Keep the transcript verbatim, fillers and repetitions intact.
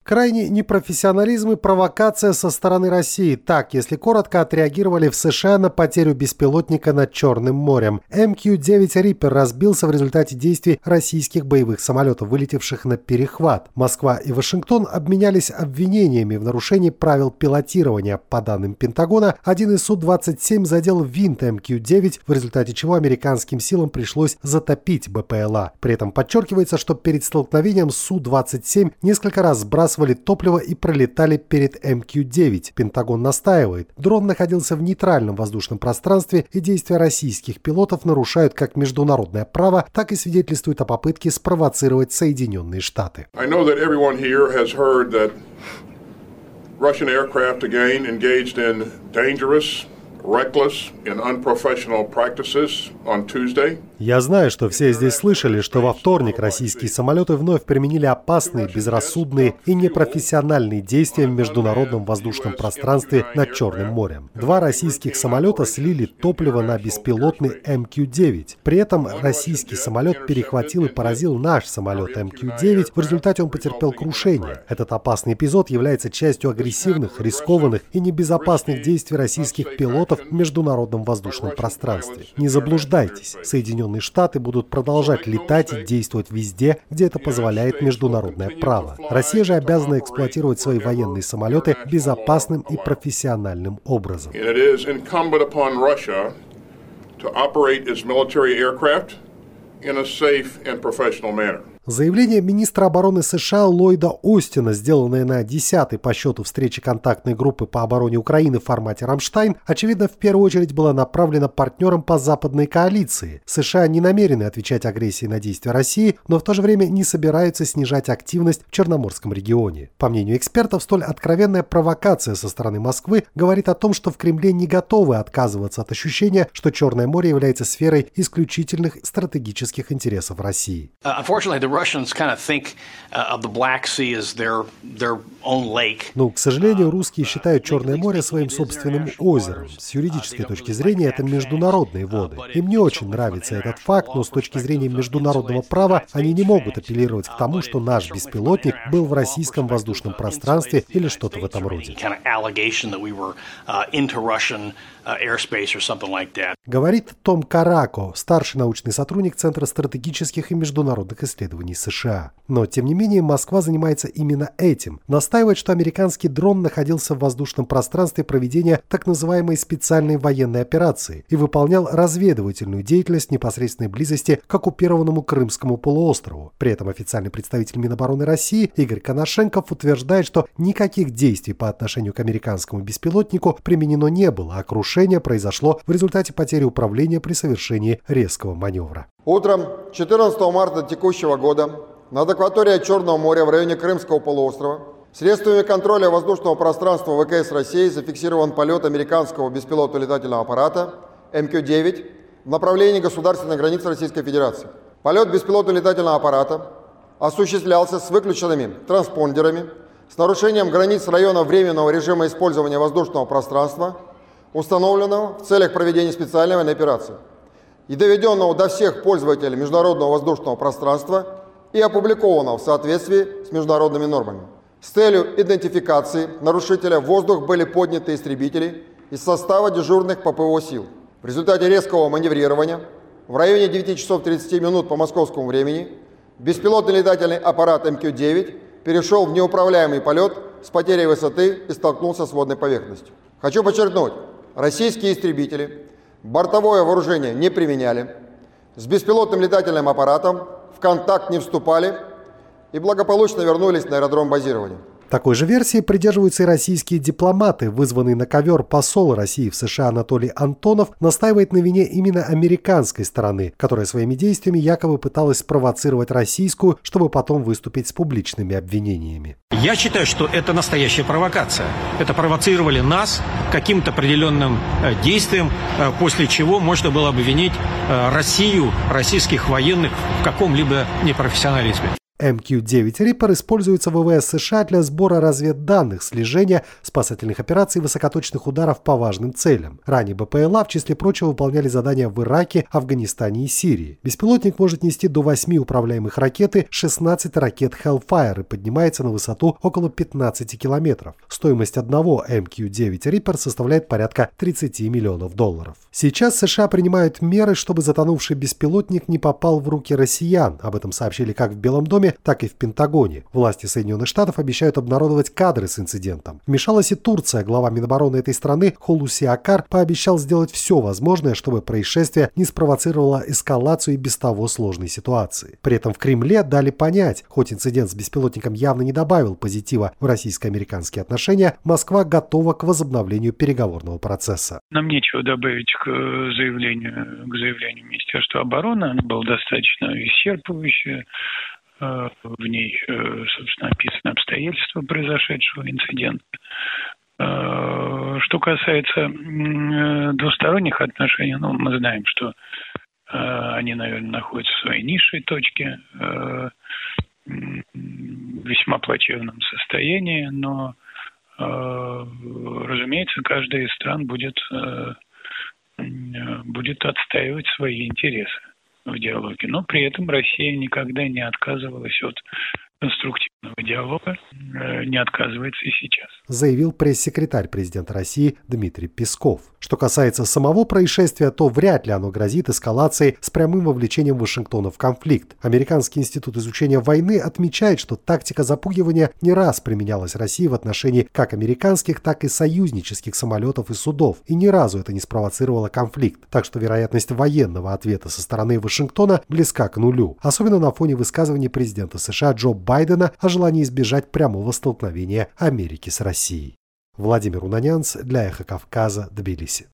Крайний непрофессионализм и провокация со стороны России. Так, если коротко, отреагировали в США на потерю беспилотника над Черным морем. эм кью девять Reaper разбился в результате действий российских боевых самолетов, вылетевших на перехват. Москва и Вашингтон обменялись обвинениями в нарушении правил пилотирования. По данным Пентагона, один из Су двадцать семь задел винт эм кью девять, в результате чего американским силам пришлось затопить бэ пэ эл а. При этом подчеркивается, что перед столкновением Су двадцать семь несколько раз сбрасывали топливо и пролетали перед эм кью девять. Пентагон настаивает. Дрон находился в нейтральном воздушном пространстве, и действия российских пилотов нарушают как международное право, так и свидетельствуют о попытке спровоцировать Соединенные Штаты. Russian aircraft again engaged in dangerous, reckless and unprofessional practices on Tuesday. Я знаю, что все здесь слышали, что во вторник российские самолеты вновь применили опасные, безрассудные и непрофессиональные действия в международном воздушном пространстве над Черным морем. Два российских самолета слили топливо на беспилотный эм кью девять. При этом российский самолет перехватил и поразил наш самолет эм кью девять. В результате он потерпел крушение. Этот опасный эпизод является частью агрессивных, рискованных и небезопасных действий российских пилотов в международном воздушном пространстве. Не заблуждайтесь, Соединенные Штаты будут продолжать летать и действовать везде, где это позволяет международное право. Россия же обязана эксплуатировать свои военные самолеты безопасным и профессиональным образом. Заявление министра обороны США Ллойда Остина, сделанное на десятой по счету встрече контактной группы по обороне Украины в формате «Рамштайн», очевидно, в первую очередь было направлено партнерам по западной коалиции. США не намерены отвечать агрессией на действия России, но в то же время не собираются снижать активность в Черноморском регионе. По мнению экспертов, столь откровенная провокация со стороны Москвы говорит о том, что в Кремле не готовы отказываться от ощущения, что Черное море является сферой исключительных стратегических интересов России. Но, к сожалению, русские считают Черное море своим собственным озером. С юридической точки зрения это международные воды. Им не очень нравится этот факт, но с точки зрения международного права они не могут апеллировать к тому, что наш беспилотник был в российском воздушном пространстве или что-то в этом роде. Говорит Том Карако, старший научный сотрудник Центра стратегических и международных исследований США. Но, тем не менее, Москва занимается именно этим. Настаивает, что американский дрон находился в воздушном пространстве проведения так называемой специальной военной операции и выполнял разведывательную деятельность в непосредственной близости к оккупированному Крымскому полуострову. При этом официальный представитель Минобороны России Игорь Коношенков утверждает, что никаких действий по отношению к американскому беспилотнику применено не было, а крушение произошло в результате потери управления при совершении резкого маневра. Утром четырнадцатого марта текущего года над акваторией Черного моря в районе Крымского полуострова средствами контроля воздушного пространства вэ ка эс России зафиксирован полет американского беспилотного летательного аппарата эм кью девять в направлении государственной границы Российской Федерации. Полет беспилотного летательного аппарата осуществлялся с выключенными транспондерами, с нарушением границ района временного режима использования воздушного пространства, установленного в целях проведения специальной военной операции и доведенного до всех пользователей международного воздушного пространства и опубликованного в соответствии с международными нормами. С целью идентификации нарушителя в воздух были подняты истребители из состава дежурных пэ пэ о сил. В результате резкого маневрирования в районе девяти часов тридцати минут по московскому времени беспилотный летательный аппарат эм кью девять перешел в неуправляемый полет с потерей высоты и столкнулся с водной поверхностью. Хочу подчеркнуть, российские истребители бортовое вооружение не применяли, с беспилотным летательным аппаратом в контакт не вступали и благополучно вернулись на аэродром базирования. Такой же версии придерживаются и российские дипломаты. Вызванный на ковер посол России в США Анатолий Антонов настаивает на вине именно американской стороны, которая своими действиями якобы пыталась спровоцировать российскую, чтобы потом выступить с публичными обвинениями. Я считаю, что это настоящая провокация. Это провоцировали нас каким-то определенным действием, после чего можно было обвинить Россию, российских военных в каком-либо непрофессионализме. эм кью девять Reaper используется в ВВС США для сбора разведданных, слежения, спасательных операций и высокоточных ударов по важным целям. Ранее БПЛА, в числе прочего, выполняли задания в Ираке, Афганистане и Сирии. Беспилотник может нести до восьми управляемых ракет и шестнадцать ракет Hellfire и поднимается на высоту около пятнадцати километров. Стоимость одного эм кью девять Reaper составляет порядка тридцати миллионов долларов. Сейчас США принимают меры, чтобы затонувший беспилотник не попал в руки россиян. Об этом сообщили как в Белом доме, так и в Пентагоне. Власти Соединенных Штатов обещают обнародовать кадры с инцидентом. Вмешалась и Турция. Глава Минобороны этой страны Хулуси Акар пообещал сделать все возможное, чтобы происшествие не спровоцировало эскалацию и без того сложной ситуации. При этом в Кремле дали понять, хоть инцидент с беспилотником явно не добавил позитива в российско-американские отношения, Москва готова к возобновлению переговорного процесса. Нам нечего добавить к заявлению, к заявлению Министерства обороны. Оно было достаточно исчерпывающее. В ней, собственно, описаны обстоятельства произошедшего инцидента. Что касается двусторонних отношений, ну, мы знаем, что они, наверное, находятся в своей низшей точке, в весьма плачевном состоянии, но, разумеется, каждая из стран будет, будет отстаивать свои интересы в диалоге. Но при этом Россия никогда не отказывалась от конструктивного диалога, не отказывается и сейчас. Заявил пресс-секретарь президента России Дмитрий Песков. Что касается самого происшествия, то вряд ли оно грозит эскалацией с прямым вовлечением Вашингтона в конфликт. Американский институт изучения войны отмечает, что тактика запугивания не раз применялась России в отношении как американских, так и союзнических самолетов и судов, и ни разу это не спровоцировало конфликт. Так что вероятность военного ответа со стороны Вашингтона близка к нулю, особенно на фоне высказываний президента США Джо Байдена о желании избежать прямого столкновения Америки с Россией. Владимир Унанянц для Эхо Кавказа, Тбилиси.